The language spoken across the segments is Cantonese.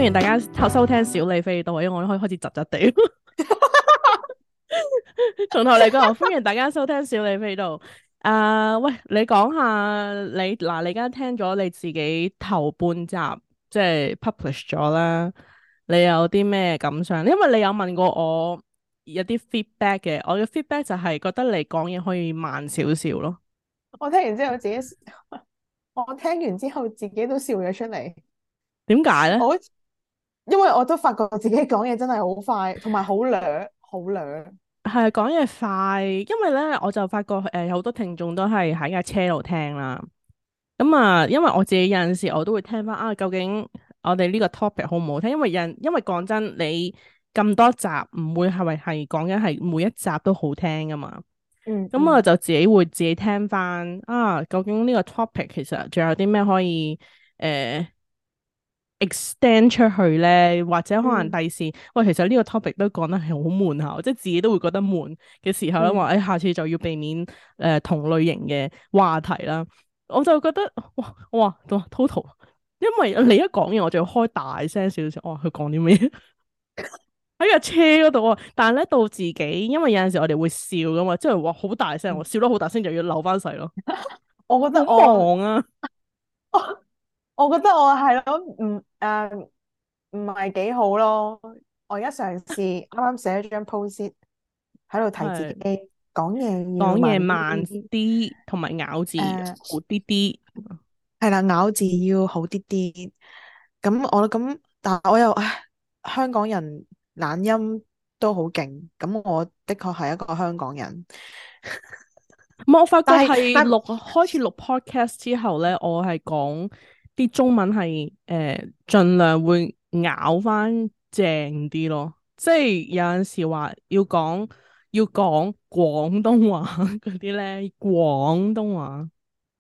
迎大家收聽小李飛刀，因為我都開始窒窒地。從頭嚟講，歡迎大家收聽小李飛刀。喂，你講下你而家聽咗你自己頭半集即係 publish 咗啦，你有啲咩感想？因為你有問過我有啲 feedback 嘅，我嘅 feedback 就係覺得你講嘢可以慢少少咯。 我聽完之後自己，我聽完之後自己都笑咗出嚟。 點解咧？ 我因為我都發覺自己講嘢真係好快，同埋好掠，好掠。 係講嘢快，因為咧我就發覺有好多聽眾都係喺架車度聽啦。咁啊，因為我自己有陣時我都會聽翻啊，究竟我哋呢個 topic 好唔好聽？因為講真，你咁多集唔會係咪係講緊係每一集都好聽噶嘛？咁我嗯嗯， 就自己聽翻啊，究竟呢個 topic 其實仲有啲咩可以extend 出去咧，或者可能嗯第時，喂，其實呢個 topic 都講得係好悶下，即係自己都會覺得悶嘅時候咧，話嗯， 下次就要避免同類型嘅話題啦。我就覺得哇total，因為你一講嘢我就要開大聲少少，哇，佢講啲咩喺架車嗰度啊？但係咧到自己，因為有陣時我哋會笑噶嘛，即係話好大聲，我笑得好大聲就要扭翻細咯， 我覺好得我， 忙啊， 我覺得我係咯，唔係幾好咯。我而家嘗試啱啱寫咗張 post 喺度提自己係講嘢要講嘢慢慢啲， 啲，同埋咬字誒好啲啲。 係啦，咬字要好啲啲。但係我又香港人懶音都好勁。咁我的確係一個香港人， 我發覺但係係但開始錄 podcast 之後咧，我係講啲中文係盡量會咬翻正啲咯，即係有陣時話要講廣東話嗰啲咧，廣東話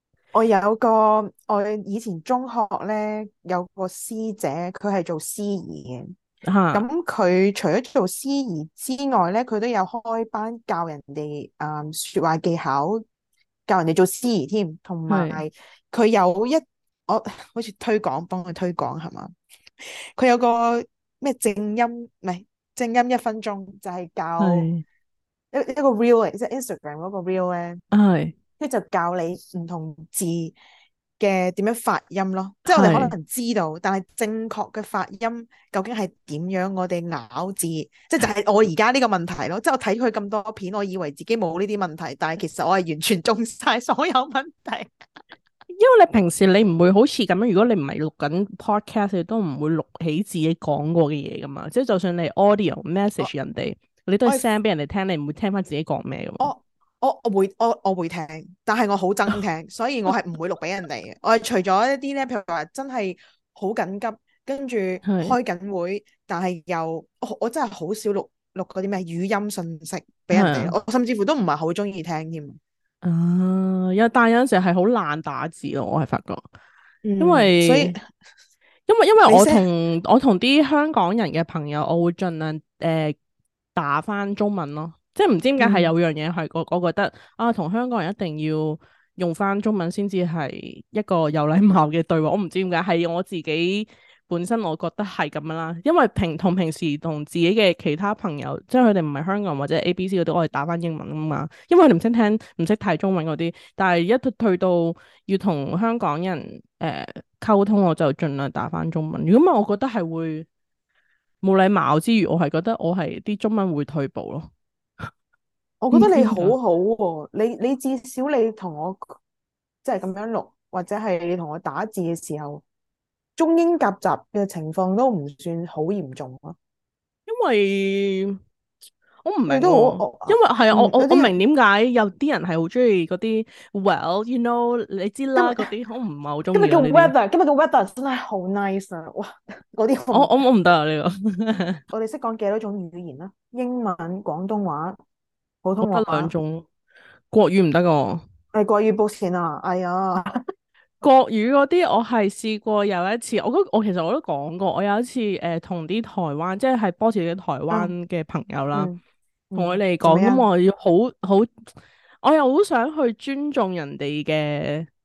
我以前中學咧有個師姐，佢係做司儀嘅。 吓咁佢除咗做司儀之外咧，佢都有開班教人哋說話技巧，教人哋做司儀添。同係埋佢有一我好似幫佢推廣係嘛？佢有個咩正音唔係正音1分鐘，就係教係一個 reel 嚟，即係 Instagram 嗰個 reel 咧。 係跟住就教你唔同字嘅點樣發音咯，即係我哋可係。 能知道，但係正確嘅發音究竟係點樣？我哋咬字，即係就係我而家呢個問題咯。即係我睇佢咁多片，我以為自己冇呢啲問題，但係其實我係完全中晒所有問題。 因為你平時你唔會好似咁樣，如果你唔係錄緊 podcast，你都唔會錄起自己講過嘅嘢噶嘛。即係就算你 audio 我 message 人哋，你都係我 send 俾人哋聽，你唔會聽翻自己講咩噶嘛。 我我會聽，但係我好憎聽，所以我係唔會錄俾人哋嘅。我係除咗一啲咧，譬如話真係好緊急，跟住係開緊會，但係又我真係好少錄嗰啲咩語音信息俾人哋。 係啊， 我甚至乎都唔係好中意聽添。 但有陣時係好懶打字咯，我係發覺，因嗯，所以為因為我你識同啲香港人嘅朋友，我會盡量打翻中文咯。即係唔知點解係有嗯樣嘢係我覺得啊，同香港人一定要用翻中文先至係一個有禮貌嘅對話。我唔知點解係我自己本身我覺得係咁樣啦。因為平時同自己嘅其他朋友，即係佢哋唔係香港人或者 ABC 嗰啲，我哋打翻英文啊嘛。因為佢哋唔識聽唔識睇中文嗰啲，但係一去到要同香港人溝通，我就盡量打翻中文。如果唔係，我覺得係會冇禮貌之餘，我係覺得我係啲中文會退步咯。 我覺唔知得你好點解。 好喎，你至少你同我即係咁樣錄，或者係你同我打字嘅時候，中英夾雜嘅情況都唔算好嚴重咯。 因為我唔明你都好， 喎，因為係啊，我有啲明點解有啲人係好中意嗰啲，well you know 你知啦嗰啲，我唔係好中意咯呢啲。 今日嘅 weather 真係好 nice 啊！哇，嗰啲我唔得啊呢個， 我哋識講幾多種語言啦？英文、廣東話、普我得兩通話， 種，國語唔得個。 係國語報線啊！哎呀， 國語嗰啲我係試過有一次，我其實我都講過，我有一次同啲台灣即係波士頓台灣嗯嘅朋友啦， 嗯同佢嗯， 哋講，咁做咩啊？ 我要好，我又好想去尊重人哋嘅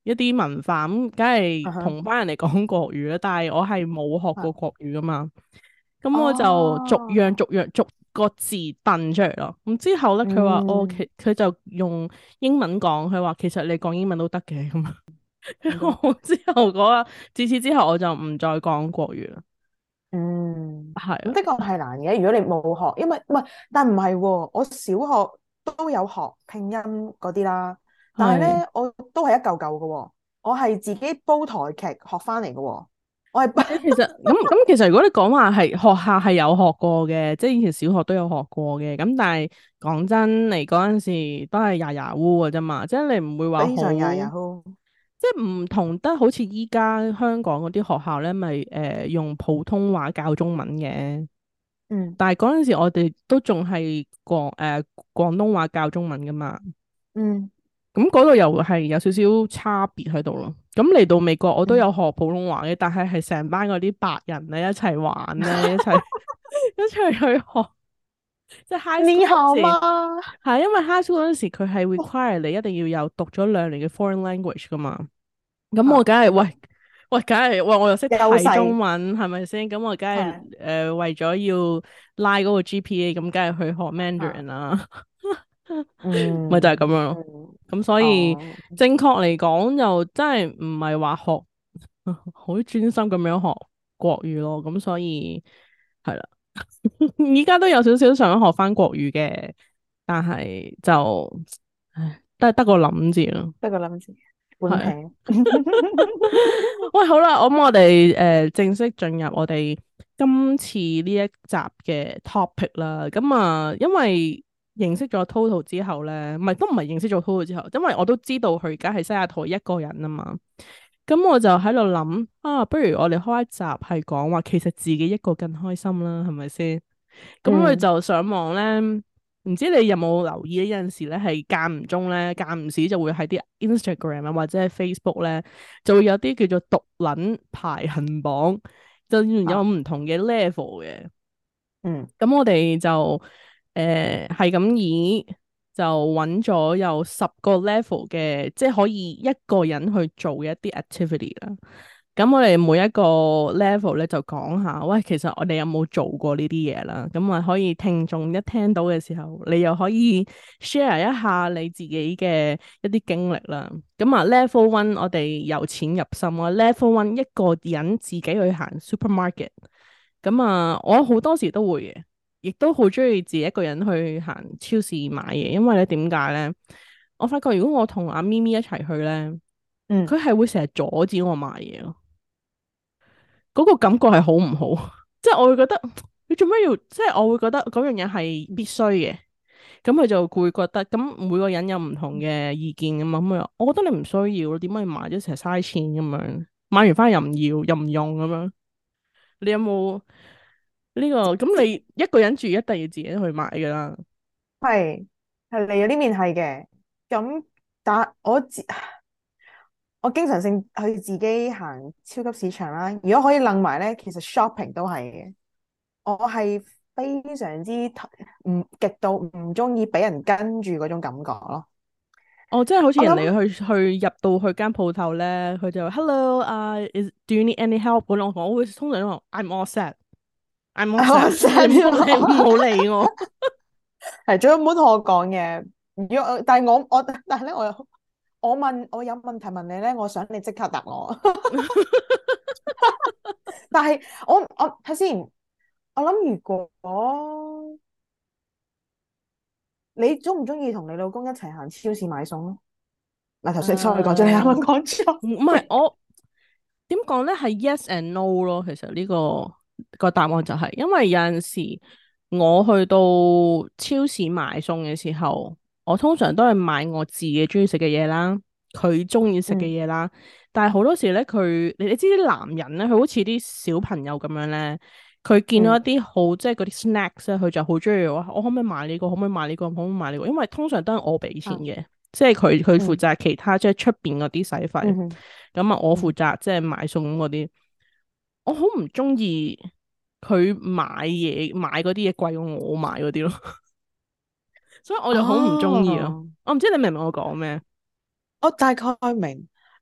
一啲文化，咁梗係嗯哼， 同班人嚟講國語啦。但係我係冇學過啊國語噶嘛，咁我就逐樣哦， 逐樣逐個字掟出嚟咯。咁之後咧，佢話哦， 嗯， 佢就用英文講，佢話其實你講英文都得嘅咁啊。 咁都得， 我之後自此之後我就唔再講國語啦。 嗯， 係啊， 咁的確係難嘅。如果你冇學，因為唔係，但唔係喎，我小學都有學拼音嗰啲啦，但係係。 咧我都係一嚿嚿嘅喎，我係自己煲台劇學翻嚟嘅喎，我係或者其實其實如果你講話係學校係有學過嘅，即係以前小學都有學過嘅，咁但係講真嚟嗰陣時都係牙牙烏嘅啫嘛，即係你唔會話好， 非常呀呀好， 即係唔同得好似依家香港嗰啲學校咧，咪用普通話教中文嘅， 嗯但係嗰陣時我哋都仲係廣東話教中文噶嘛。 嗯咁嗰度又係有少少差別喺度咯。咁嚟到美國，我都有嗯， 學普通話嘅，但係成班嗰啲白人咧一齊玩咧，一齊一齊去學。即係 high 你 school 嗰好嗎？ 時，係因為 high school 嗰陣時佢係 require 你一定要有讀咗2年嘅 foreign language 噶嘛。咁我啊， 梗係梗係喂，我又識睇優勢中文，係咪先？咁我梗係係， 為咗要拉嗰個 GPA，咁梗係去學啊， Mandarin 啦。咪就係咁嗯樣咯。 嗯， 咁所以哦， 正確嚟講，又真係唔係話學好專心咁樣學國語咯。咁所以係啦，依家都有少少想學翻國語嘅，但係就唉，都係得個諗字咯。 得個諗字，本係， 平， 喂，好啦，咁我哋正式進入我哋今次呢一集嘅 topic 啦。咁啊，因為認識咗 Total 之後咧，都唔係認識咗 Total 之後，因為我都知道佢而家喺西雅圖一個人啊嘛。咁我就喺度諗啊，不如我哋開一集係講話，其實自己一個更開心啦，係咪先？咁佢嗯就上網咧，唔知你有冇留意呢？有陣時咧係間唔中咧，間唔時就會喺啲 Instagram 啊或者係 Facebook 咧，就會有啲叫做毒撚排行榜，就有啊唔同嘅 level 嘅。 嗯咁我哋就係咁以就揾咗有10個 level 嘅，即係可以一個人去做嘅一啲 activity 啦。咁我哋每一個 level 咧就講下，喂，其實我哋有冇做過呢啲嘢啦？咁啊，可以聽眾一聽到嘅時候，你又可以 share 一下你自己嘅一啲經歷啦。咁啊，level one 我哋由淺入深啊，level one 一個人自己去行 supermarket。咁啊，我好多時都會嘅，亦都好中意自己一個人去行超市買嘢，因為咧點解咧？我發覺如果我同阿咪咪一齊去咧， 嗯， 佢係會成日阻止我買嘢咯。嗰個感覺係好唔好？即係我會覺得你做咩要？即係我會覺得嗰樣嘢係必須嘅。咁佢就會覺得咁每個人有唔同嘅意見咁嘛。咁啊，我覺得你唔需要咯，點解要買咗成日嘥錢咁樣？買完翻去又唔要，又唔用咁樣。你有冇呢個？咁你一個人住一定要自己去買噶啦。 係係嚟咗呢面係嘅，咁但我經常性去自己行超級市場啦。如果可以楞埋咧，其實 shopping 都係嘅。我係非常之極度唔中意俾人跟住嗰種感覺咯。 哦，即係好似人我諗哋去入到去間鋪頭咧，佢就話 Hello do you need any help？我會通常都話 I'm all set，I'm all 我 set， 成日你唔好理我。 係最好唔好同我講嘢。如果但係咧，我有問題問你咧，我想你即刻答我。但係我睇先，我諗如果你中唔中意同你老公一齊行超市買餸咯？嗱，頭先 sorry 講咗，你啱啱誒， 講咗。 唔係我點講咧？係 yes and no 咯。其實呢個答案就係，因為有陣時我去到超市買餸嘅時候，我通常都係買我自己中意食嘅嘢啦，佢中意食嘅嗯嘢啦。但係好多時咧，你知啲男人咧，佢好似啲小朋友咁樣咧，佢見到一嗯啲好即係嗰啲 snacks 咧，佢就好中意話：我可唔可以買呢個？可唔可以買呢個？可唔可以買呢個？因為通常都係我俾錢啊嘅。即係佢負嗯責其他即係出邊嗰啲使費， 嗯嗯咁啊我負嗯責即係買餸嗰啲。我好唔中意佢買嗰啲嘢貴過我買嗰啲咯，所以我就好唔中意咯。 哦， 我唔知你明唔明我講咩？ 我大概明。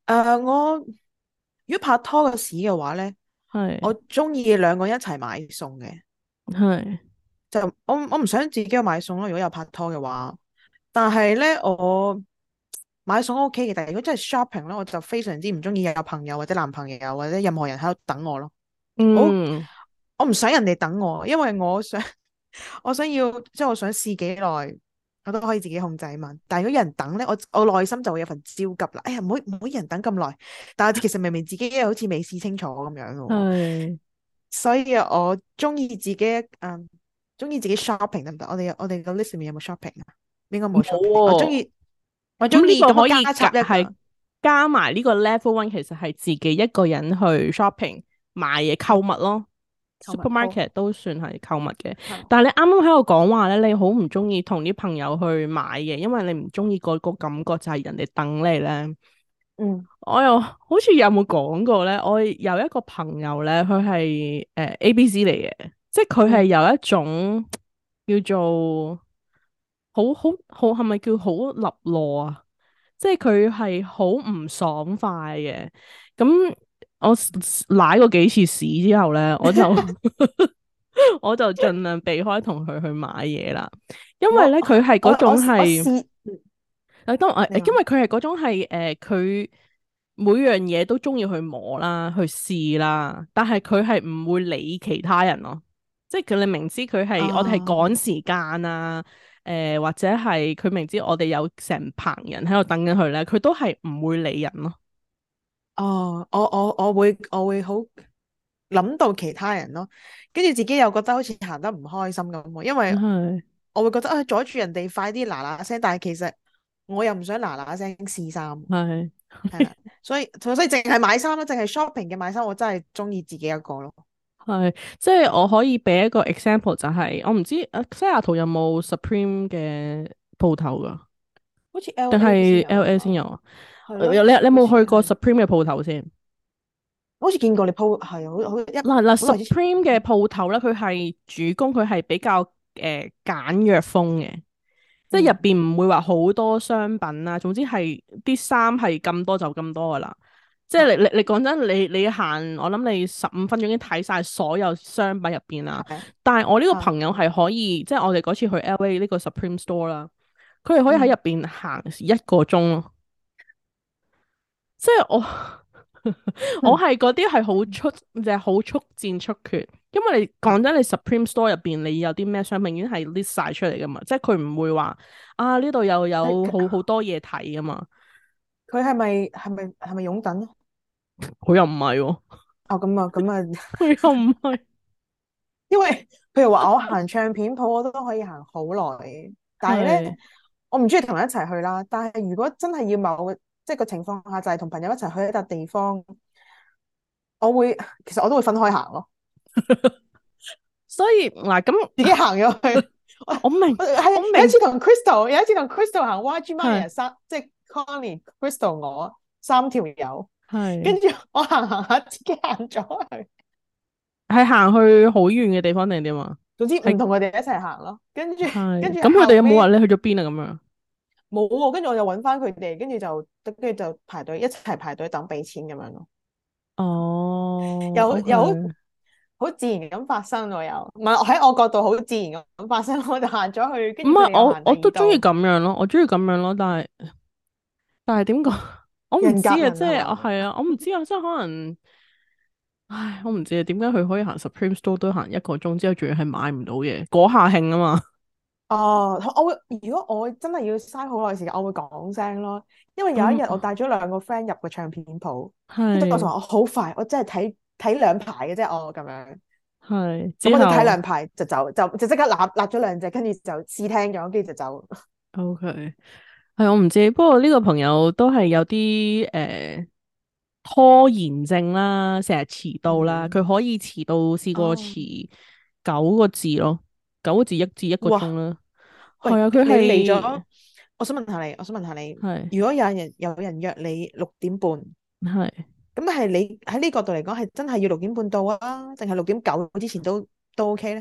我如果拍拖嘅事嘅話咧，我係中意兩個人一齊買餸嘅， 係， 就我唔想自己去買餸咯。如果有拍拖嘅話，但係咧我買餸 OK 嘅，但係如果真係 shopping 咧，我就非常之唔中意有朋友或者男朋友或者任何人喺度等我咯。我嗯， 我唔想人哋等我，因為我想我想要即係我想試幾耐，我都可以自己控制嘛。但係如果有人等咧，我內心就會有份焦急啦。哎呀，唔好人等咁耐，但係其實明明自己好似未試清楚咁樣嘅喎。 係所以我中意自己中意自己 shopping 得唔得？我哋個 list 入面有冇 shopping 啊？應該冇冇 shopping。我中喎。 意我咁呢中意咁樣個可以加插一係個。 加埋呢個 level one，其實係自己一個人去 shopping 買嘢購物咯。 購物好 supermarket 都算係購物嘅， 好。 但係你啱啱喺度講話咧，你好唔中意同啲朋友去買嘢，因為你唔中意嗰個感覺就係人哋等你咧。 嗯我又好似有冇講過咧？我有一個朋友咧，佢係ABC 嚟嘅，即係佢係嗯有一種叫做好係咪叫好立落啊？即係佢係好唔爽快嘅。咁我舐過幾次屎之後咧，我就我就盡量避開同佢去買嘢啦。因為我咧佢係嗰種我係。 試你話因為佢係嗰種係佢每樣嘢都中意去摸啦，去試啦，但係佢係唔會理其他人咯。即係佢你明知佢係我哋係趕啊時間啊，或者係佢明知我哋有成棚人喺度等緊佢咧，佢都係唔會理人咯。 哦，我會好諗到其他人咯，跟住自己又覺得好似行得唔開心咁喎，因為係我會覺得阻住人哋快啲嗱嗱聲，但係其實我又唔想嗱嗱聲試衫， 係係啦，所以淨係買衫咯，淨係 shopping 嘅買衫，我真係中意自己一個咯。 係，即係我可以俾一個 example 就係、我唔知西雅圖有冇 Supreme 嘅鋪頭噶， 好似定 LA 先係有 LA 先啊， 有啊？你係咯， 有好冇去過似係， Supreme 嘅鋪頭先？ 好似見過你 po 係啊， 嗱好耐之前， ，Supreme 嘅鋪頭咧，佢係主攻，佢係比較簡約風嘅，即係入嗯， 邊唔會話好多商品啦。總之係啲衫係咁多就咁多噶啦。即係啊你講真，你行，我諗你15分鐘已經睇晒所有商品入邊啦。 係但係我呢個啊朋友係可以，即係我哋嗰次去 LA 呢個 Supreme Store 啦，佢係可以喺嗯入邊行1個鐘咯。即係我我嗯係嗰啲係好出，就係好速戰速決。因為你啊講真，你 Supreme Store 入邊你有啲咩商品已經係 list 晒出嚟噶嘛，即係佢唔會話啊呢度又有好多嘢睇噶嘛。 佢係咪擁躉咧？ 佢又唔係喎， 哦，咁啊， 佢又唔係。 因為譬如話我行唱片鋪，我都可以行好耐嘅，但係咧， 係我唔中意同人一齊去啦。但係如果真係要即係個情況下，就係同朋友一齊去一笪地方，我會其實我都會分開行咯， 所以嗱咁， 自己行咗去。 我明係我明有一次同 Crystal 行 YG Mania 係三，即係 Connie、Crystal 我3條友，跟係住我行下自己行咗去， 係行去好遠嘅地方定點啊？ 總之唔係同佢哋一齊行咯。跟住係咁，佢哋有冇話後尾。 你去咗邊啊？咁樣冇喎，跟住我就揾翻佢哋，跟住就排隊一齊排隊等俾錢咁樣咯， 哦，OK。 又好自然咁發生喎，又唔係喺我角度好自然咁發生，我就行咗去，跟唔係住佢哋又行第我都中意二度， 咁樣咯，我中意咁樣咯，但係點講？我唔人知啊， 夾人係即係我嘛？ 係啊，我唔知啊，即係可能，唉，我唔知啊，點解佢可以行 Supreme Store 都行1個鐘之後，仲要係買唔到嘢，嗰下興啊嘛。 哦，如果我真係要嘥好耐時間，我會講聲咯，因為有一日我咁帶咗2個 friend 入個唱片鋪，跟住我就係話我好快，我真係睇2排嘅啫，我咁樣， 係咁我哋睇之後 2排就走，就即刻揦咗2隻，跟住就試聽咗，跟住就走。 ，OK。係我唔知，不過呢個朋友都係有啲拖延症啦，成日遲到啦，佢嗯， 可以遲到試過哦， 遲9個字咯，9個字1至1個鐘哇！ 啦。係喂， 啊，佢你嚟係咗，我想問下你， 係如果有人約你6點半， 係。 咁係你喺呢個角度嚟講，係真係要6點半到啊，定係6點9之前都 OK 咧？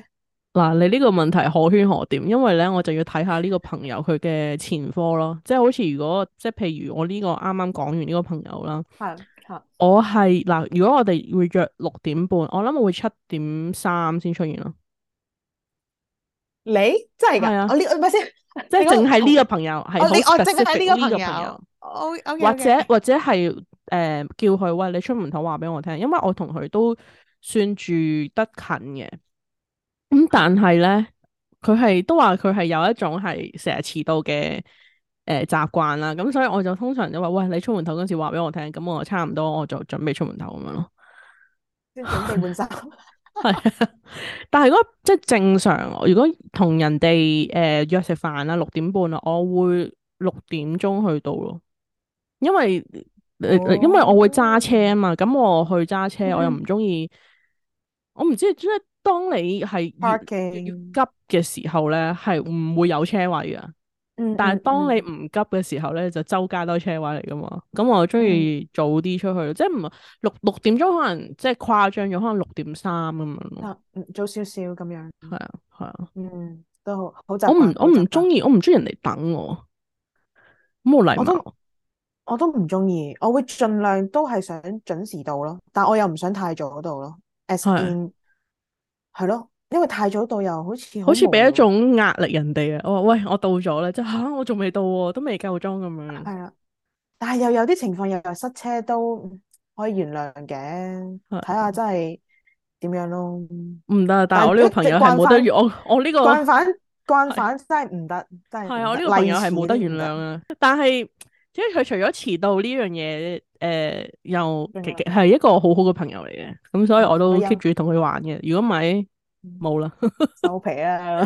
嗱，你呢個問題可圈可點，因為咧我就要睇下呢個朋友佢嘅前科咯，即係好似如果即係譬如我呢個啱啱講完呢個朋友啦， 係係我係嗱，如果我哋會約6點半，我諗我會7點3先出現咯。 你真係㗎？ 係啊， 我呢唔係先， 即係你嗰同淨係呢個朋友係好我淨係睇呢 specific 個呢個朋友， 朋友。O OK 或 OK 者 OK。 或者係叫佢喂你出門口話俾我聽，因為我同佢都算住得近嘅。咁但係咧，佢係都話佢係有一種係成日遲到嘅習慣啦。咁所以我就通常就話喂你出門口嗰時話俾我聽，咁我差唔多我就準備出門口咁樣咯。 先準備換衫。 係啊，但係如果即係正常，如果同人哋約食飯啦，6點半啦，我會6點鐘去到咯，因為因為我會揸哦。 車啊嘛，咁我去揸車，我又唔嗯嗯。 中意，我唔知即係當你係越 parking。 急嘅時候咧，係唔會有車位噶， 嗯但係當你嗯嗯唔急嘅時候咧，就周街都係車位嚟噶嘛，咁我中嗯。 意早啲出去，即係唔係六點鐘可能即係誇張咗，可能6點3咁樣咯。 啊，早少少咁樣。 係啊，係啊， 都好習慣， 我好習慣。 我唔中意人哋等我，冇禮我都貌。 我都唔中意，我會盡量都係想準時到咯，但我又唔想太早到咯。As 係， in 係咯，因為太早到又好似好好似俾一無聊。 種壓力人哋啊！我話喂，我到咗啦，即係吓我仲未到喎，都未夠鐘咁樣。 係啊，但係又有啲情況又塞車都可以原諒嘅，睇係下真係點樣咯。 唔得，但係但係一直我呢個朋友係冇得原，我呢個慣犯慣係犯真係唔得，真係係啊，我呢唔得， 個朋友例遲係冇得原諒嗰啲唔得。 啊。但係即係佢除咗遲到呢樣嘢，又另外係一個好好嘅朋友嚟嘅，咁所以我都 keep 佢有住同佢玩嘅。如果唔係冇啦。 收皮啦。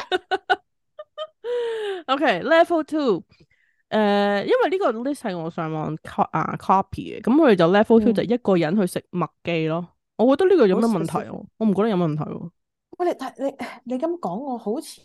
OK，level two，因為呢個 list 係我上網 copy 嘅，咁我哋就 level two 就嗯， 一個人去食麥記咯。我覺得呢個有好乜問題啊？ specific。 我唔覺得有問題喎。 喂，你咁講，我好似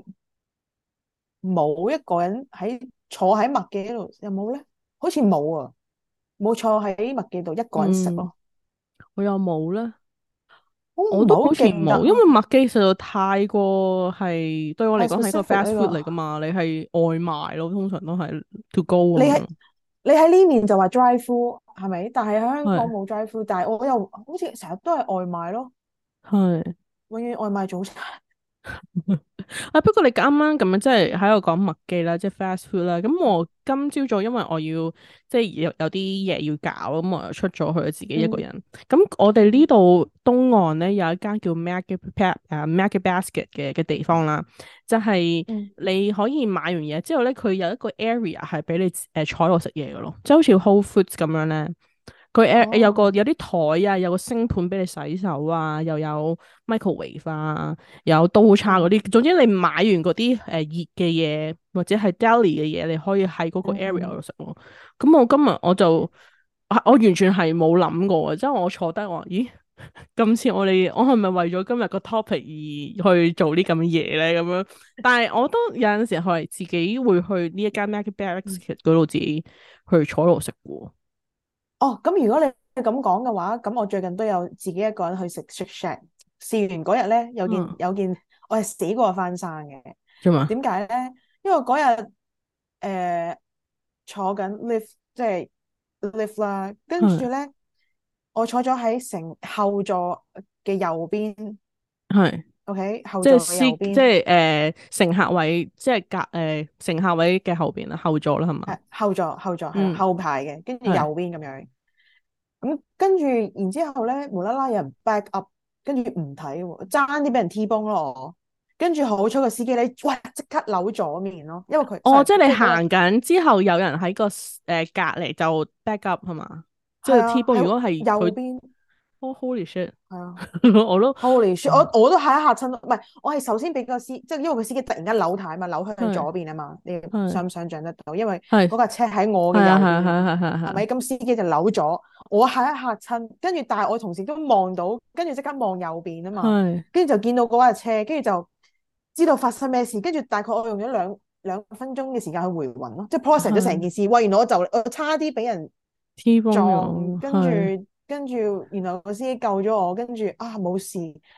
冇一個人坐喺麥記度，有冇咧？好似冇啊，冇坐喺麥記度一個人食嗯， 咯。 我又冇咧， 我唔係好我都好似冇，因為記得啊。 麥記實在太過係對我嚟太講係一個 specific fast 呢 food 嚟個。 噶嘛，你係外賣咯，通常都係 to go 你喺咁樣。 你喺呢面就話 drive through 係咪？但係喺香港係冇 drive through，但係我又好似成日都係外賣咯， 係。 永遠外賣早餐。 啊，不過你啱啱咁樣即係喺度講麥記啦，即係 fast food 啦。咁我今朝早因為我要即係有啲嘢要搞，咁我又出咗去自己一個嗯人。咁我哋呢度東岸咧有一間叫 Market Basket 嘅地方啦，就係嗯。 你可以買完嘢之後咧，佢有一個 area 係俾你坐度食嘢嘅咯，即係好似 Whole Foods 咁樣咧。佢哦。 有啲台啊，有個星盤俾你洗手啊，又有 microwave 啊，有刀叉嗰嗯啲。總之你買完嗰啲熱嘅嘢或者係 deli 嘅嘢，你可以喺嗰個嗯 area 嗯。 度食咯。咁我今日我完全係冇諗過嘅，即係我坐低我話咦，今次我係咪為咗今日個 topic 而去做啲咁嘅嘢咧？咁樣，但係我都有陣時係自己會去呢一間 Market 嗯。 Basket 嗰度自己去坐度食嘅。 哦，咁如果你咁講嘅話，咁我最近都有自己一個人去食 Shake Shack。試完嗰日咧， 嗯， 有件我係死過翻生嘅。 做咩？ 點解咧？因為嗰日坐緊 lift，即係 lift 啦，跟住係咧我坐咗喺乘後座嘅右邊係。 ，OK，後座嘅即係右邊乘客位，即係乘客位嘅後邊啦，後座啦，係嘛？ 係後座係啦， 嗯， 後排嘅，跟住右係邊咁樣。咁跟住然之後咧，無啦啦有人 back up，跟住唔睇喎，爭啲俾人 T 崩咯我。跟住好彩個司機咧，哇！即刻扭左面咯，因為佢哦，即係你即係嗰日行緊之後，有人喺個隔離就 back up 係嘛？即係係啊， T 波，如喺果係佢， 右邊。 哦，Holy shit！ 係啊。 我都 Holy shit！ 哇， 我都嚇一嚇親，唔係我係首先俾個司，即係因為個司機突然間扭軚嘛，扭向係左邊啊嘛，你係想唔想像得到？因為係嗰架車喺我嘅右係啊係邊啊嘛， 係係係係係咪？咁司機就扭咗，我嚇一嚇親，跟住但係我同時都望到，跟住即刻望右邊啊嘛， 係跟住就見到嗰架車，跟住就知道發生咩事，跟住大概我用咗兩分鐘嘅時間去回魂咯，即係 process 咗成係件事。喂，原來我差啲俾人 T 波撞， 咗，係跟住然後個司機救咗我，跟住啊冇事。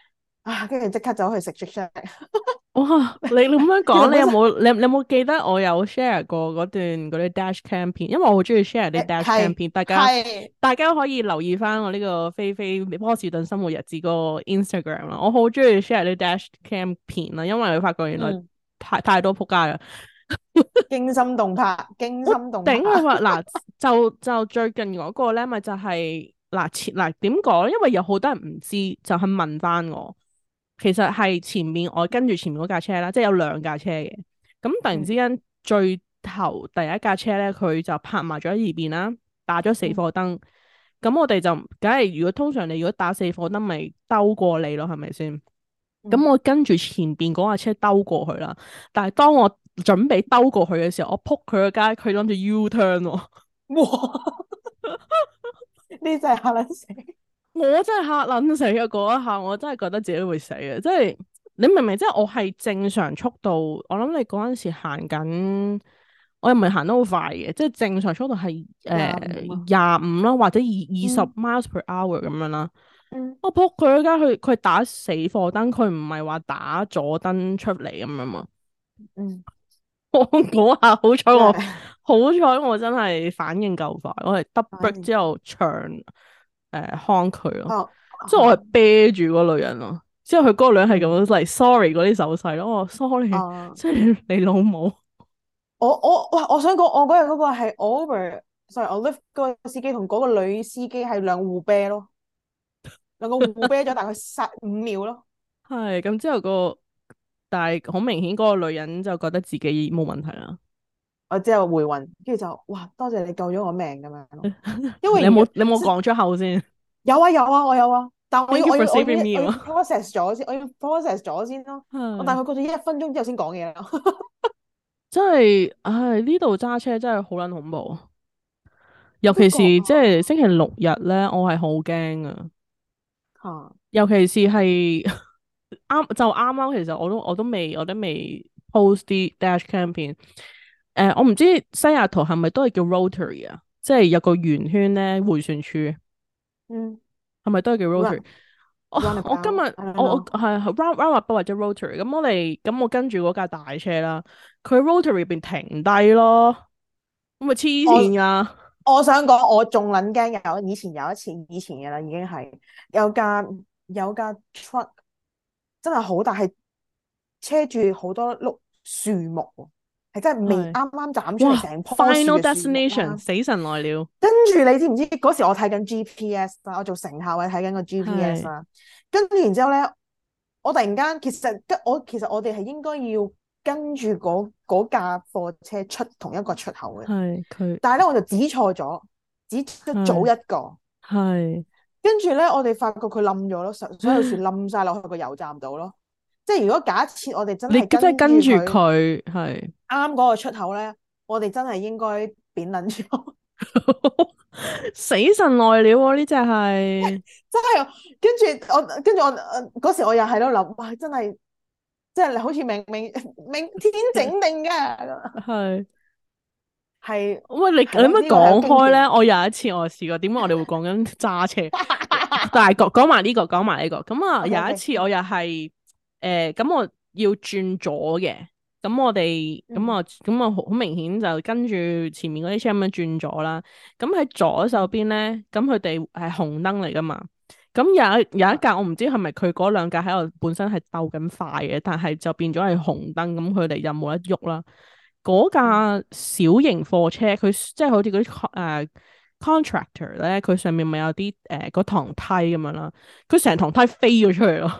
啊，跟住即刻走去食 Shake Shack。 哇！你咁樣講，你其實本身你有冇記得我有 share 過嗰段嗰啲 dash cam 片？因為我好中意 share 啲 dash cam 係片， 係大家可以留意翻我呢個菲菲波士頓生活日誌個 Instagram 啦。我好中意 share 啲 dash cam 片啦，因為你發覺原來嗯太多仆街啦。 驚心動魄，驚我心動魄。 頂佢話嗱，就最近嗰個咧，咪就係嗱點講？因為有好多人唔知，就係問翻我。其實係前面我跟住前面嗰架車啦，即係有兩架車嘅。咁突然之嗯間最頭第一架車咧，佢就泊埋咗喺二邊啦，打咗死嗯火燈。咁我哋就梗係，如果通常你如果打死火燈，咪兜過你咯，係咪先？咁嗯， 我跟住前邊嗰架車兜過去啦。但係當我準備兜過去嘅時候，我撲佢個街，佢諗住 U turn 喎。 哇！呢真係嚇撚死。 我真係嚇撚死啊！嗰一下我真係覺得自己會死啊！即係你明唔明？即係我係正常速度，我諗你嗰陣時行緊，我又唔係行得好快嘅，即係正常速度係廿五啊。 25啦，或者二十嗯 miles per hour 咁樣啦。 嗯我撲佢家佢打死火燈，佢唔係話打左燈出嚟咁樣嘛。 嗯， 我嗰下真係好彩我真係反應夠快，我係 double 反 break 應之後長康佢咯。 哦即係我係哦啤住嗰個女人咯，之後佢嗰個女人係咁嗯樣嚟 sorry 嗰啲手勢咯，我話 sorry， 啊！ 即係你老母。 哇！我想講，我嗰日嗰個係 Uber，sorry，我 Lyft 嗰個司機同嗰個女司機係兩互啤咯，兩個互啤咗大概5秒咯。 係咁之後但係好明顯嗰個女人就覺得自己冇問題啦。 我之後回魂，跟住就哇，多謝你救咗我命咁樣咯。因為你有冇講出口先有啊有啊，我有啊，但我 ？Thank 要 you 我 for 要我 saving 要我 me 要啊！ process 咗先，我要 process 咗先咯。我大係概過咗1分鐘之後先講嘢啦。 真係，唉呢度揸車真係好撚恐怖，尤呢個其是即係星期六日咧，我係好驚啊！ 嚇尤其是係啱，其實我都未 post 啲 dashcam 片。我唔知西雅圖係咪都係叫 Rotary 啊？即係有個圓圈咧，迴旋處嗯係咪都係叫 run Rotary？我今 runabout 日 I don't 我 know。 係 roundabout 或者 Rotary，咁我跟住嗰架大車啦，佢 Rotary 入邊停低咯，咁咪黐線我噶。 我想講，我仲撚驚以前有一次，以前嘅啦，已經係有架 truck 真係好大，係車住好多碌樹木喎，係真係未係啱啱斬出嚟哇成棵樹 ，Final 嘅樹木 Destination 啦。 死神來了， 跟住你知唔知嗰時我睇緊 GPS 啦，我做成效位睇緊個 GPS 係啦。跟住然之後咧，我突然間其實我哋係應該要跟住嗰架貨車出同一個出口嘅， 係佢但係咧我就指錯咗，指咗早係一個。 係。 跟住咧，我哋發覺佢冧咗咯，所有樹冧晒落去個油站度咯。即係如果假設我哋真你係跟住真係跟住佢佢係啱嗰個出口咧，我哋真係應該扁撚咗。 死神來了喎！呢只係真係，跟住我嗰時我又喺度諗，哇！真係，即係好似明天整定㗎， 係係喂，你係咯， 乜呢個係有講開咧？ 經驗。 我有一次我試過，點解我哋會講緊揸車？但係講埋呢個咁啊！ OK 有一 OK， 次我又係咁我要轉左嘅，咁我哋咁嗯啊咁啊好明顯就跟住前面嗰啲車咁樣轉左啦。咁喺左手邊咧，咁佢哋係紅燈嚟噶嘛。咁有一架我唔知係咪佢嗰兩架喺度本身係鬥緊快嘅，但係就變咗係紅燈，咁佢哋就冇得喐啦。嗰嗯架小型貨車，佢即係好似嗰啲contractor 咧，佢上面咪有啲嗰堂梯咁樣啦，佢成堂梯飛咗出嚟咯。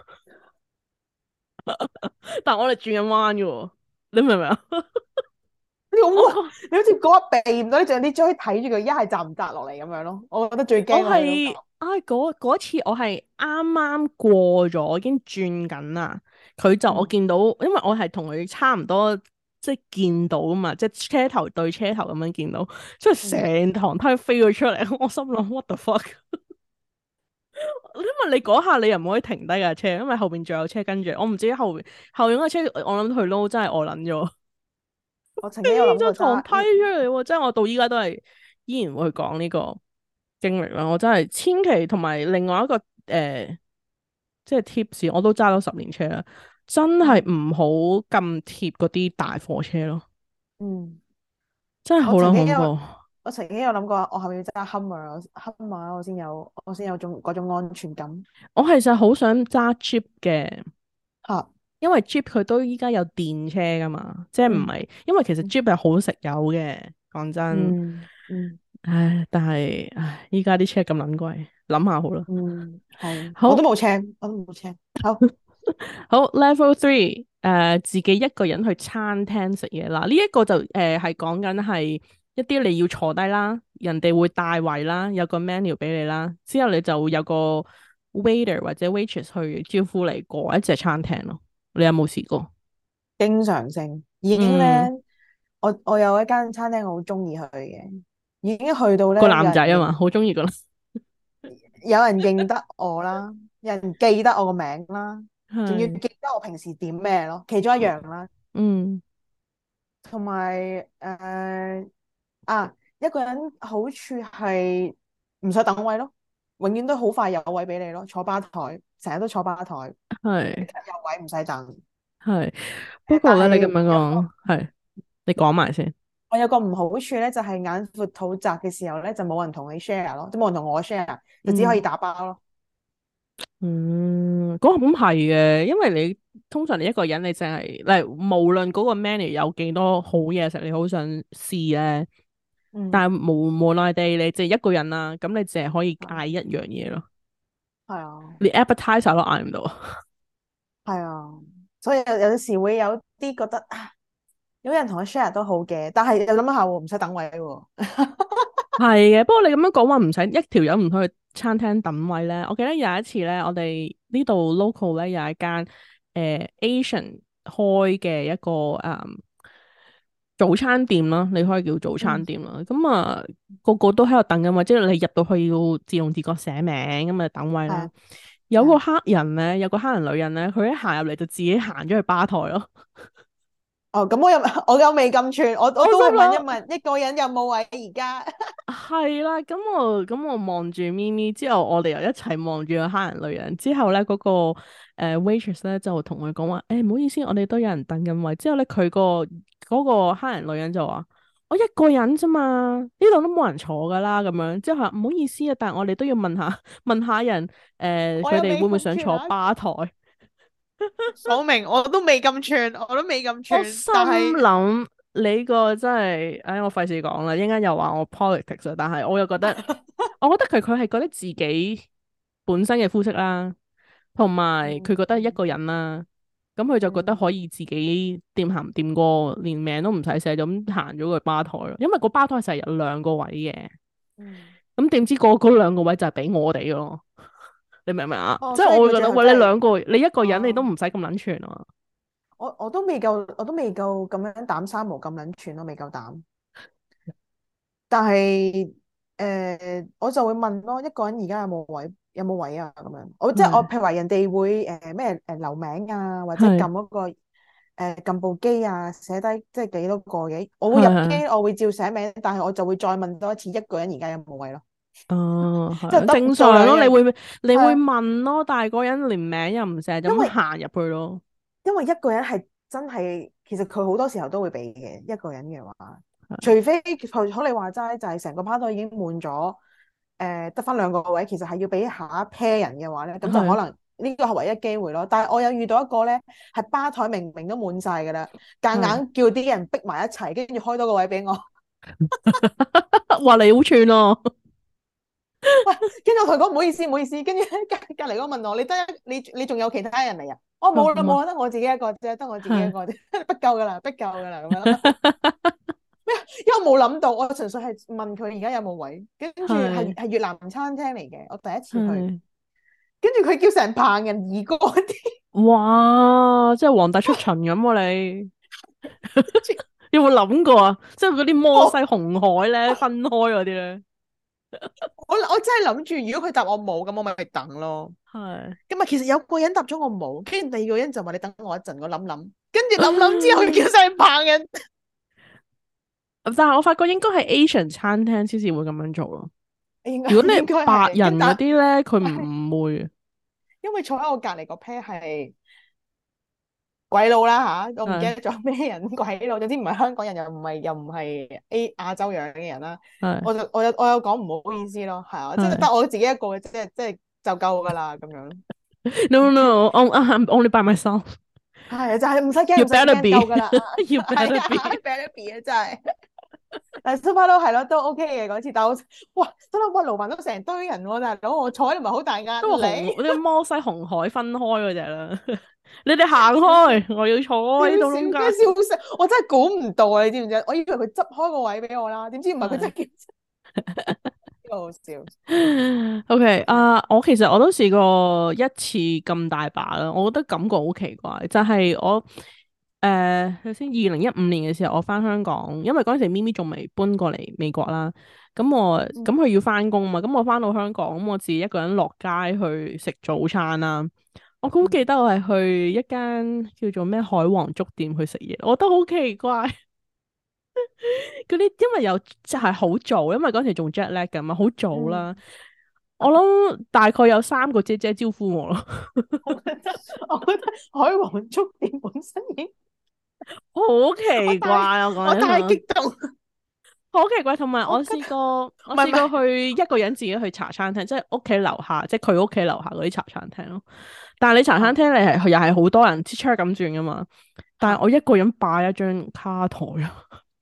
但係我哋轉緊彎嘅喎，你明唔明啊？ 你好哇！ 我你好似嗰個避唔到，你仲可以睇住佢一係砸唔砸落嚟咁樣咯。我覺得最我驚係嗰個。 係嗰次我係啱啱過咗，已經轉緊啦。佢就我嗯見到，因為我係同佢差唔多，即係見到啊嘛，即係車頭對車頭咁樣見到，即係嗯， 成堂梯飛咗出嚟。我心諗 what the fuck？因為你嗰下你又唔可以停低架車，因為後邊仲有車跟住。我唔知後邊嗰個車，我諗佢撈真係我撚咗， 我曾飛經有諗過咗堂梯揸。 出嚟喎！真係我到依家都係依然會去講呢個經歷啦。我真係千祈同埋另外一個即係 tips，我都揸咗10年車啦，真係唔好咁貼嗰啲大貨車咯， 嗯， 真係好撚我曾經有恐怖。 我曾經有諗過，我係咪要揸 Hummer，我先有種嗰種安全感我其實好想揸 Jeep 嘅。 嚇。 因為 Jeep 佢都依家有電車噶嘛，即係唔嗯係，因為其實嗯 Jeep 係好食油嘅，講真。 嗯嗯唉，但係唉，依家啲車咁撚貴，諗下好啦。 嗯，係，我都好， 冇車，我都冇車。好， 好 Level Three，自己一個人去餐廳食嘢啦。呢、一個就係講緊係一啲你要坐低啦，人哋會帶位啦，有個 menu 俾你啦，之後你就會有個 waiter 或者 waitress 去招呼你過一隻餐廳咯。你有冇試過？ 經常性已經嗯。 咧，我有一間餐廳我好中意去嘅，已經去到個咧男仔啊嘛，好中意個男， 有人認得我啦，有人記得我個名啦，仲要係， 記得我平時點咩咯，其中一樣啦。 嗯， 同埋一個人好處係唔使等位咯，永遠都好快有位俾你咯，坐吧台，成日都坐吧台，即係刻有位唔使等。 係，不過咧，你咁但係樣講，係，你講埋先， 我有個唔好處咧，就係眼闊肚窄嘅時候咧，就冇人同你 share 咯，即冇人同我 share，就只可以嗯打包咯。 嗯，嗰咁係嘅，因為你通常你一個人，你淨係，嗱，無論嗰個 menu 有幾多好嘢食，你好想試咧， 嗯， 但係無奈地，你淨係一個人啦，咁你淨係可以係嗌一樣嘢咯， 係啊， 你 appetizer 都嗌唔到。 係啊，所以有時會有啲覺得有人同我 share 都好嘅，但係又諗下喎，唔使等位喎。 係嘅，不過你咁樣講話唔使一條友唔去餐廳等位咧。我記得有一次咧，我哋呢度 local 咧有一間Asian 開嘅一個早餐店啦，你可以叫早餐嗯， 店啦。咁啊個個都喺度等㗎嘛，即係你入到去要自動自覺寫名咁啊等位啦。 係啊，係啊。 有個黑人咧，有個黑人女人咧，佢一行入嚟就自己行咗去吧台咯。 哦，咁我又未咁串，我我都係問一心諗。 問一個人有冇位而家。 係啦，咁我望住咪咪之後，我哋又一齊望住個黑人女人。之後咧，嗰、個waitress 咧就同佢講話，唔好意思，我哋都有人等緊位。之後咧，嗰個黑人女人就話：我一個人啫嘛，呢度都冇人坐噶啦。咁樣之後話唔好意思啊，但係我哋都要問下人，佢我又哋會唔會想未咁串坐吧台？ 講明我都未咁串，我都未咁串， 我心但係諗你個真係，我費事講啦，一陣間又話我 politics 啊，但係我又覺得，我覺得佢係覺得自己本身嘅膚色啦，同埋佢覺得一個人啦，咁佢就覺得可嗯以自己掂行掂過，連名都唔使寫，就咁行咗個吧台咯。因為個吧台係有兩個位嘅， 嗯， 咁點知嗰兩個位就係俾我哋咯，你明唔明啊？ 哦， 即係所以佢我會覺得，喂， 最後真係， 你兩個，你一個人你都哦， 唔使咁撚串啊！ 我都未夠咁樣膽生毛咁撚串咯，未夠膽。但係我就會問咯，一個人而家有冇位啊？咁樣，即係我係譬如話人哋會咩留名啊，或者撳係嗰個撳部機啊，寫低即係幾多個嘅，我會入機， 係係。 我會照寫名，但係我就會再問多一次，一個人而家有冇位咯？ 哦，係啊， 即係得正常咯，你做兩樣， 會係啊， 問咯，但係嗰人連名又唔寫，就因為咁行入去咯。 因為一個人係真係，其實佢好多時候都會俾嘅，一個人嘅話，除係非學你話齋，就係成個趴台已經滿咗，得翻兩個位，其實係要俾下一 pair 人嘅話咧，咁就可係能呢個係唯一機會咯。但係我有遇到一個咧，係吧台明明都滿晒㗎啦，夾係， 硬叫啲人逼埋一齊，跟住開多個位俾我。 話你好串咯。 喂，跟住我同佢講唔好意思，唔好意思。跟住隔離嗰個問我：你仲有其他人嚟啊？我冇啦，冇啊冇啊， 啦，得我自己一個啫，得我自己一係個啫，逼夠㗎啦，逼夠㗎啦咁樣咯。因為我冇諗到，我純粹係問佢而家有冇位，跟住係係係越南餐廳嚟嘅，我第一次去， 係， 跟住佢叫成棚人移過啲， 哇！即係皇帝出巡咁喎，你有冇諗過啊？即係嗰啲摩西我紅海咧分開嗰啲咧， 我真係諗住，如果佢答我冇，咁我咪等咯。 係。 咁啊，其實有個人答咗我冇，跟住第二個人就話你等我一陣，我諗諗，跟住諗諗之後，佢叫成棚人。 但係我發覺應該係 Asian 餐廳先會咁樣做咯。 應該如果你應該係， 白人嗰但啲咧，佢係唔會。 因為坐喺我隔離個 pair 係鬼佬啦嚇，我唔記得係咗咩人鬼佬，總之唔係香港人，又唔係 亞洲樣嘅人啦。 係。 我有講唔好意思咯，係啊，即係係得我自己一個嘅，即係就夠㗎啦咁樣。 No no, I'm only by myself. 係啊，就係唔使驚 You 唔使 better 驚，夠㗎 be. 啦。 You 係 better 啊 be. ，better be 啊，真係。但係 super 都係咯，都 OK 嘅嗰次。但係哇，真係哇，勞煩都成堆人喎，大佬，我坐喺度咪好大壓都話力。 啲摩西紅海分開嗰隻啦，你哋行開，我要坐喺度中間。 笑死！我真係估唔到啊！你知唔知？我以為佢執開個位俾我啦，點知唔係佢真係叫，好好笑。 OK 我其實我都試過一次咁大把啦，我覺得感覺好奇怪，就係我睇先2015年嘅時候，我翻香港，因為嗰陣時咪咪仲未搬過嚟美國啦，咁佢要翻工嘛，咁我翻到香港，咁我自己一個人落街去食早餐啦。我好記得我係去一間叫做咩海皇粥店去食嘢，我覺得好奇怪。嗰啲因為有就係好早，因為嗰時仲 jet lag 㗎嘛，好早嗯， 啦。我諗大概有3個姐姐招呼我咯， 我覺得我覺得海皇粥店本身已經好奇怪我大啊！我我大激講緊動， 好奇怪，同埋我我覺得試過，我唔係唔係試過去一個人自己去茶餐廳，即係屋企樓下，即係佢屋企樓下嗰啲茶餐廳咯。但係你茶餐啊廳你係又係好多人切車咁轉噶嘛，但係嚇我一個人霸一張卡台啊，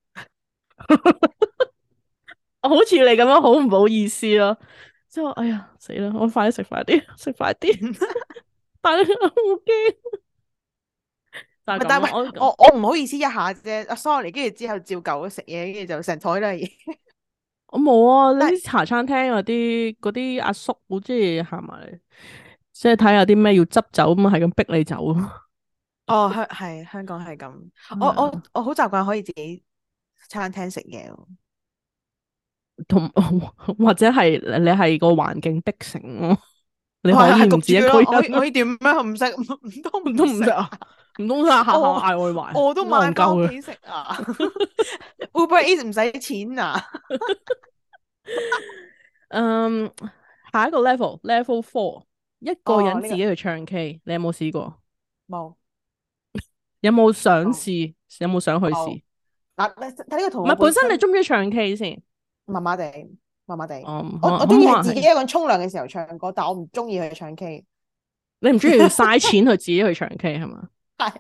我好似你咁樣好唔好意思咯。之後哎呀死啦，我快啲食快啲，食快啲，但係我好驚，就係咁咯。 唔係但係喂，我唔好意思一下啫，啊 sorry，跟住之後照舊食嘢，跟住就成台都係嘢。 我冇啊，你但係啲茶餐廳嗰啲阿叔好中意行埋嚟，即係睇下啲咩要執走咁啊，係咁逼你走啊。 哦，香港係咁，我係啊， 我我好習慣可以自己餐廳食嘢喎。 同或者係你係個環境逼成咯，你我係係可以唔止一焗住咯， 個人咯， 可以點咩？唔食唔通唔食啊？ 都唔食啊，唔通下下我嗌外賣， 我都買戇鳩嘅。 翻屋企食啊！Uber Eats 唔使錢啊！ 嗯，下一個 level 4，一個哦，呢個人自己去唱 K，你有冇試過？ 冇有冇想冇試？有冇想去冇。 試？ 嗱，睇呢個同唔係本身你我本身中唔中意唱 K 先？ 麻麻地，麻麻地。 可可我中意係可能係自己一個人沖涼嘅時候唱歌，但我唔中意去唱 K。 你唔中意嘥錢去自己去唱 K 係嘛？ 係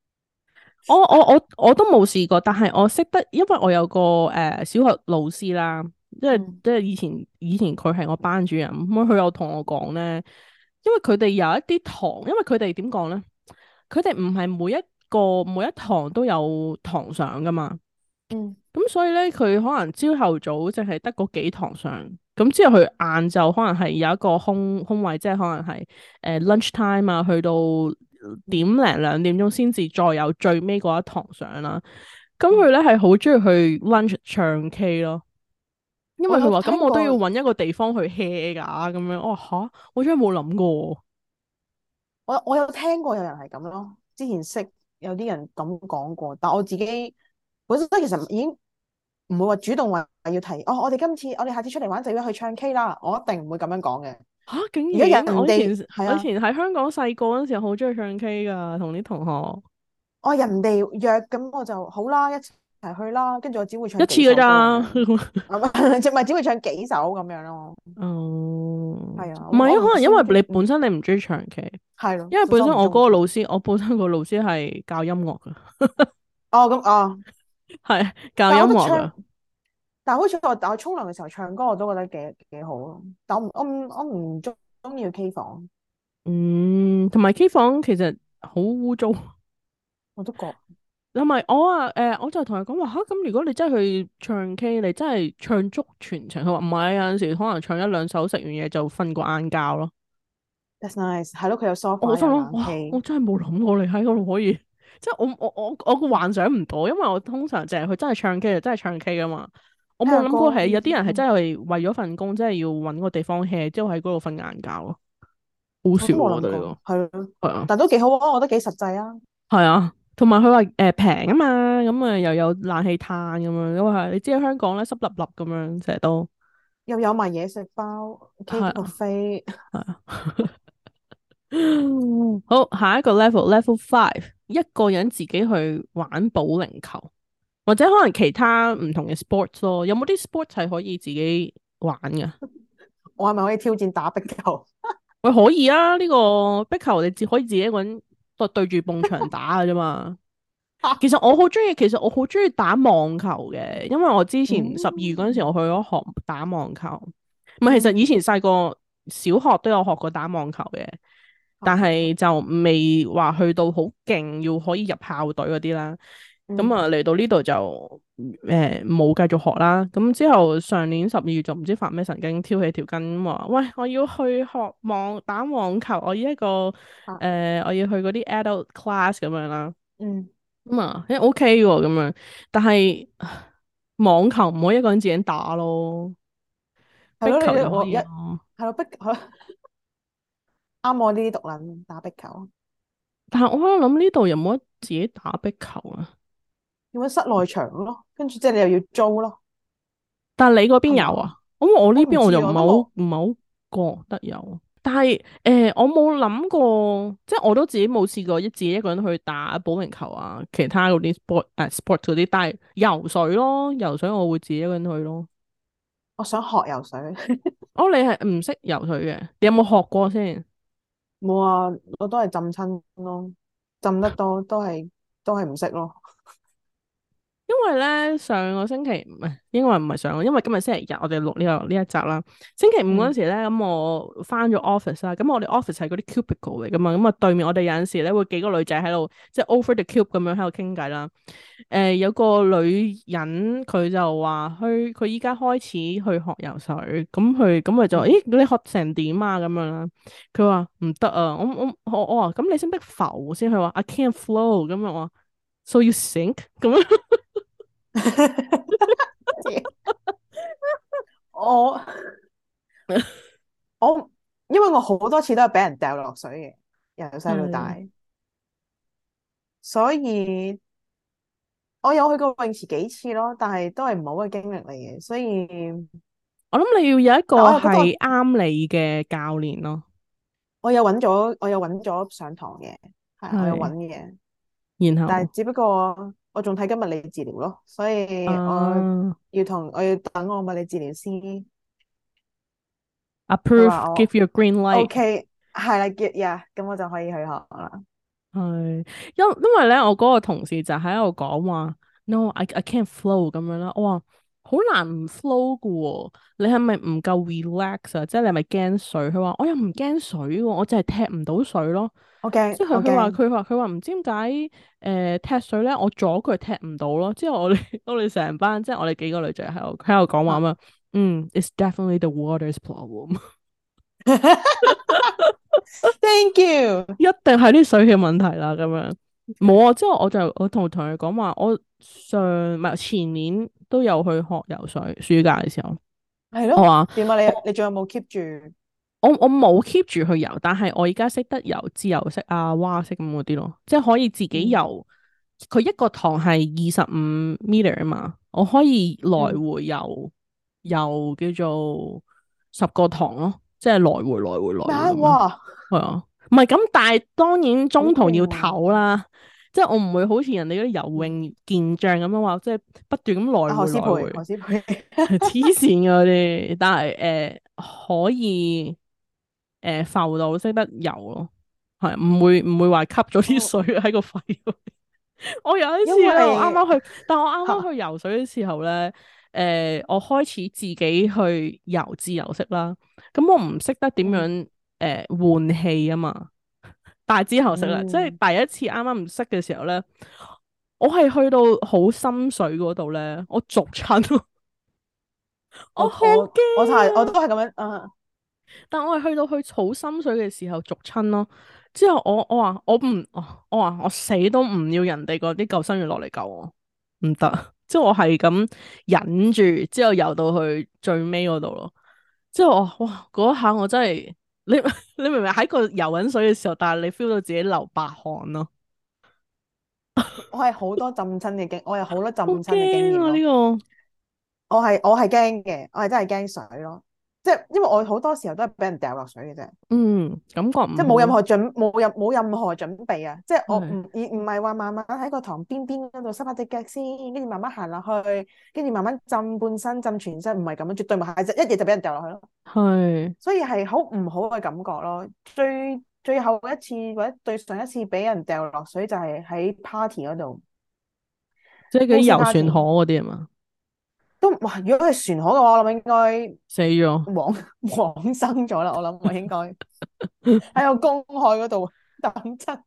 我都冇試過，但係我識得，因為我有個小學老師啦，即係嗯即係以前佢係我班主任，咁佢有同我講咧，因為佢哋有一啲堂，因為佢哋點講咧，佢哋唔係每一堂都有堂上噶嘛， 嗯咁所以咧佢可能朝頭早淨係得嗰幾堂上，咁之後佢晏晝可能係有一個空位，即係可能係lunch time 啊，去到1點零2點鐘先至再有最尾嗰一堂上啦。咁佢咧係好中意去 lunch 唱 K 咯，因我有為佢話咁我都要聽過， 揾一個地方去 hea 㗎咁樣。我話吓，我真係冇諗過。 我有聽過有人係咁咯。之前識有啲人咁講過，但我自己本身其實已經唔會話主動話要提。哦，我哋下次出嚟玩就要去唱 K 啦。我一定唔會咁樣講嘅。 吓，竟如果然人哋係啊， 我以前喺香港細個嗰陣時好中意唱 K 㗎，同啲同學。 我人哋約咁我就好啦，一齊去啦。跟住我只會一次㗎唱幾首歌咁咋？ 樣，即係只會唱幾首咁樣咯。 哦， 係啊， 唔係啊， 我唔可能因為你先本身你唔中意唱 K， 係咯， 因為本身我嗰所以我唔中意。 個老師，我本身個老師係教音樂㗎， 哦咁哦， 係教但音樂㗎。 係我覺得唱，但係好似我沖涼嘅時候唱歌，我都覺得幾好咯。但我唔中意去 K 房， 同埋 K 房其實好污糟。 我都覺。 同埋我就同佢講話吓，咁如果你真係去唱 K，你真係唱足全程。佢話唔係，有陣時可能唱1兩首，食完嘢就瞓個晏覺咯。 That's nice，係咯，佢有我 sofa 心諗有冷哇，我氣， 真係冇諗過你喺嗰度可以，即係我個幻想唔到，因為我通常淨係佢真係唱 K 就真係唱 K 噶嘛，我冇諗過聽下歌， 係有啲人係真係為咗份工，真係要搵個地方 hea，之後喺嗰度瞓晏覺咯，好笑喎， 我都冇諗過， 我覺得呢係咯， 個係啊但都幾好啊，我覺得幾實際啊， 係啊，同埋佢話平啊嘛，咁啊又有冷氣嘆咁樣，因為係你知喺香港咧濕立立咁樣成日都又有埋嘢食包，K 係啊個飛， 係啊， 好，下一個 level five，一個人自己去玩保齡球，或者可能其他唔同嘅 sports 咯。有冇啲 sports 係可以自己玩噶？ 我係咪可以挑戰打壁球？ 喂，可以啊！呢個壁球你可以自己一個人對住埲牆打嘅啫嘛。其實我好中意打網球嘅，因為我之前12月嗰陣時我去嗯咗學打網球。唔係，其實以前嗯細個小學都有學過打網球嘅，但 ，OK， 係就未話去到好勁，要可以入校隊嗰啲啦。咁嗯， 啊嚟到呢度就冇繼續學啦。咁之後上年12月就唔知發咩神經，挑起條筋話：喂，我要去學打網球，我要一個啊， 我要去嗰啲 adult class 咁樣啦。 嗯， 咁啊，OK 喎咁樣，但係網球唔可以一個人自己打咯， 係咯， 壁球就可我以咯。 係咯，係咯，啱我呢啲毒撚打壁球， 但係我喺度諗呢度有冇得自己打壁球啊？ 要揾室內場咯，跟住即係你又要租咯， 但係你嗰邊係嘛？ 有啊？咁我呢邊我就我唔知啊，我都冇， 唔係好覺得有。但係我冇諗過，即係我都自己冇試過自己一個人去打保齡球啊，其他嗰啲 sport 嗰啲，但係游水咯，游水我會自己一個人去咯。 我想學游水， 哦，你係唔識游水嘅？你有冇學過先？ 冇啊，我都係浸親咯，浸得多都係唔識咯。 因為咧上個星期唔係，應該唔係上個，因為今日星期日，我哋錄呢一集啦。星期五嗰陣嗯時咧，咁我翻咗 office 啦，咁我哋 office 係嗰啲 cubicle 嚟噶嘛，咁啊對面我哋有陣時咧會幾個女仔喺度，即係 over the cube 咁樣喺度傾偈啦。有個女人佢就話佢依家開始去學游水，咁佢就話嗯， 咦你學成點啊咁樣啦？佢話唔得啊，我話咁你識唔識浮先？佢話 I can't flow 咁樣我話，so you sink 咁樣。 我我因為我好多次都係俾人掉落水嘅，由細到大， 係。 所以我有去過泳池幾次咯，但係都係唔好嘅經歷嚟嘅，所以我諗你要有一個但我又覺得係啱你嘅教練咯， 我有揾咗上堂嘅，係我有揾係， 嘅， 然後但係只不過我仲睇緊物理治療咯，所以啊我要等我物理治療師，佢 approve 話我 give you a green light， OK 係啦，get 呀，咁我就可以去學啦。 係，因為咧我嗰個同事就喺度講話，no I can't flow 咁樣啦，我話好難唔 flow 噶喎，你係咪唔夠 relax 啊？即係你係咪驚水？佢話我又唔驚水喎，我就係踢唔到水咯。 我驚即係佢佢話我驚， 佢話佢話唔知點解踢水咧，我左腳踢唔到咯。之後我哋我哋成班即係我哋幾個女仔喺度講話啊嘛，it's definitely the water's problem， Thank you。 一定係啲水嘅問題啦。咁樣冇啊，之後我同佢講話，我上唔係前年都有去學游水，暑假嘅時候， 係咯， 我話。 點啊？你仲有冇 keep 住？ 我冇 keep 住去游，但係我而家識得游自由式啊、蛙式咁嗰啲咯，即係可以自己嗯游。佢一個堂係25 meter 啊嘛，我可以來嗯， 回游叫做10個堂咯，即係來回咁樣。 哇， 係啊，唔係咁，但係當然好中途要勁喎！ 唞啦，即係我唔會好似人哋嗰啲游嗯泳健將咁樣話，即係不斷咁來回何詩蓓，何來回， 詩蓓， 係黐線嗰啲。但係可以。浮到識得游咯，係唔會話吸咗啲我水喺個肺度。我有一因次咧， 為但我啱啱嚇去游水嘅時候咧，我開始自己去游自由式啦。咁我唔識得點嗯樣換氣啊嘛，但係之後識啦，即係嗯， 第一次啱啱唔識嘅時候咧，我係去到好深水嗰度咧，我逐親咯，我好我都驚啊！ 係咁樣， 但我係去到好深水嘅時候逐親咯，之後我話我話我死都唔要人哋嗰啲救生員落嚟救我，唔得，即係我係咁忍住，之後游到去最尾嗰度咯，之後我哇嗰一下我真係你你明唔明喺個游緊水嘅時候，但係你 feel 到自己流白汗咯， 我係好多浸親嘅經，我有好多浸好親嘅經驚啊呢驗咯。 個， 我係驚嘅，我係真係驚水咯。 即係因為我好多時候都係俾人掉落水嘅啫。 感覺唔即係好。 冇任何準備啊！即係我係唔係話慢慢喺個塘邊邊嗰度濕下隻腳先，跟住慢慢行落去，跟住慢慢浸半身、浸全身，唔係咁樣，絕對唔係，一嘢就俾人掉落去咯。 係所以係好唔好嘅感覺咯。最後一次或者對上一次俾人掉落水就係喺 party 嗰度即係嗰啲 ，pool 遊船河 party 嗰啲啊嘛， 都哇！如果係船河嘅話，我諗應該死咗。 往生咗啦。我諗我應該喺個公海嗰度等真。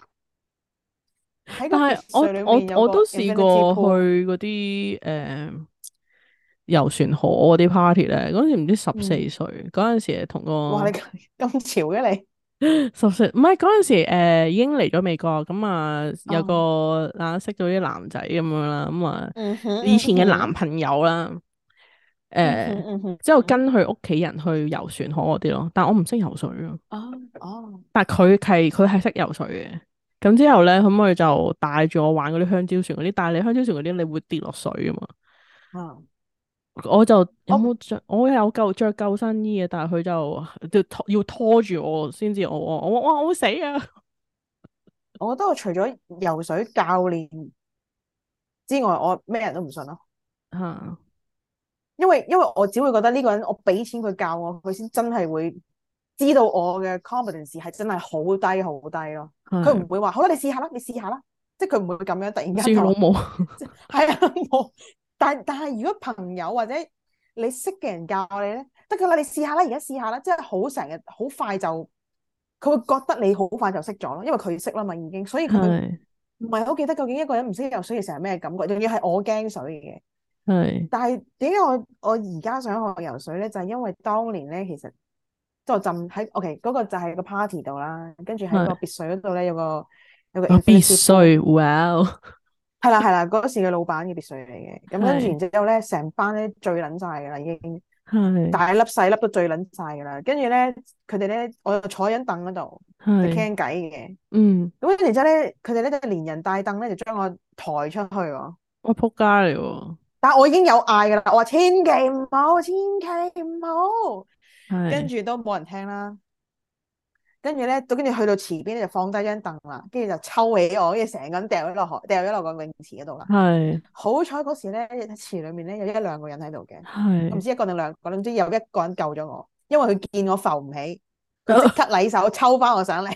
喺個別但係我墅裏我面有個我都試 infinity 過 pool。 去嗰啲遊船河嗰啲 party 咧，嗰陣時唔知14歲，嗰陣時同哇！你個咁潮嘅你。 14，唔係嗰陣時已經嚟咗美國，咁啊有哦， 個識到啲男仔咁樣啦，咁啊嗯哼以前嘅男嗯哼朋友啦， 嗯哼誒嗯哼， 之後跟佢屋企人去遊船河嗰啲咯，但我唔識游水咯， 哦哦， 但係佢係識游水嘅。咁之後咧，咁佢就帶住我玩嗰啲香蕉船嗰啲，但係你香蕉船嗰啲你會跌落水噶嘛？ 啊， 我就有我冇着？我有着救生衣嘅，但係佢要拖住我先至，我會死啊！ 我覺得我除咗游水教練之外，我咩人都唔信咯。 吓因為我只會覺得呢個人我俾錢佢教我，佢先真係會知道我嘅 competence 係真係好低好低咯。佢唔係會話好啦，你試下啦，你試下啦，即係佢唔會咁樣突然間就話師老母係啊冇。但係如果朋友或者你識嘅人教你咧，得噶啦，你試下啦，而家試下啦，即係好成日好快就佢會覺得你好快就識咗咯，因為佢識啦嘛已經，所以佢係唔係好記得究竟一個人唔識游水嘅時候係咩感覺，仲要係我驚水嘅。 係但係點解我而家想學游水咧？就係因為當年咧，其實即係我浸喺 OK 嗰個就係個 party 度啦，跟住喺個係別墅嗰度咧有個啊必 infinity pool。 須哇係啦，嗰時嘅老闆嘅別墅嚟嘅。咁跟住然係之後咧，成班咧醉撚晒噶啦，已經係大粒細粒都醉撚晒噶啦。跟住咧，佢哋咧，我就坐喺凳嗰度就係傾偈嘅。 嗯， 咁跟住然之後咧，佢哋咧就連人帶凳咧，就將我抬出去喎。 我仆街嚟喎， 但係我已經有嗌噶啦，我話千祈唔好，千祈唔好。跟係住都冇人聽啦。跟住咧，跟住去到池邊咧，就放低張凳啦，跟住就抽起我，跟住成個人掉咗落海，掉咗落個泳池嗰度啦。 係好彩嗰時咧，池裏面咧有一兩個人喺度嘅，我唔係， 知一個定兩個，總之有一個人救咗我，因為佢見我浮唔起，佢即刻禮手抽翻我上嚟。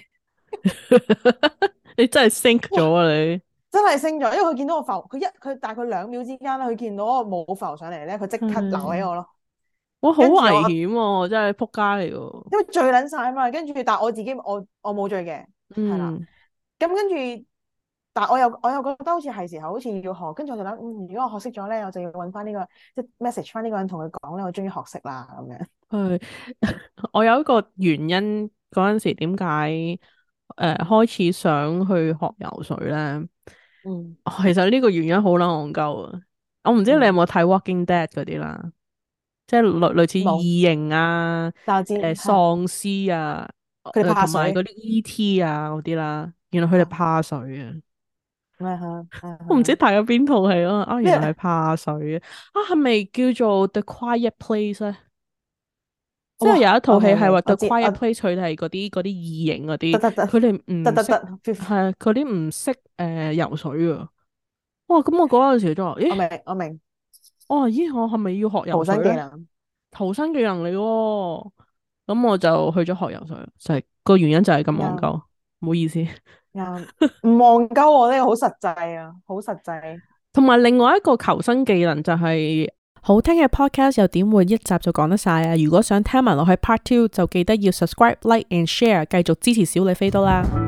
你真係 sink 咗哇！ 啊你！ 真係升咗，因為佢見到我浮，佢大概2秒之間咧，佢見到我冇浮上嚟咧，佢即刻留起係我咯。 哇，好危跟住我險喎，真係仆街嚟㗎。 因為醉撚晒啊嘛，跟住但係我自己我冇醉嘅，係啦。 嗯咁跟住，但係我又覺得好似係時候好似要學，跟住我就諗，如果我學識咗咧，我就要揾翻呢個即係 message 翻呢個人同佢講咧，我終於學識啦咁樣。 係，我有一個原因嗰陣時點解開始想去學游水咧？ 嗯其實呢個原因好撚戇鳩啊！我唔知你有嗯， 冇睇《Walking Dead》嗰啲啦，即係類似冇， 異形啊、 但我知係喪屍啊、 佢哋怕水同埋嗰啲 E.T. 啊嗰啲啦，原來佢哋啊， 怕水啊！ 咩嚇我唔知睇咗邊套戲咯，原來係咩？ 怕水啊！係咪叫做《The Quiet Place》咧？即係有哇一套戲 ！OK 係話 OK，我 The 知，我 Quiet Place，佢哋係嗰啲異形嗰啲， 得得得佢哋唔識得得得， 係嗰啲唔識游水啊！哇！咁我嗰陣時就話，咦， 我明， 我係咪要學游逃生水咧？ 技能逃生技能嚟喎，咁我就去咗學游水，就係個原因就係咁戇啱鳩，唔好意思。 啱，唔忘鳩我呢個好實際啊，好實際。 同埋另外一個求生技能就係好聽嘅 podcast 又點會一集就講得晒啊！如果想聽埋落去 Part 2，就記得要 subscribe、like and share，繼續支持小李飛刀啦。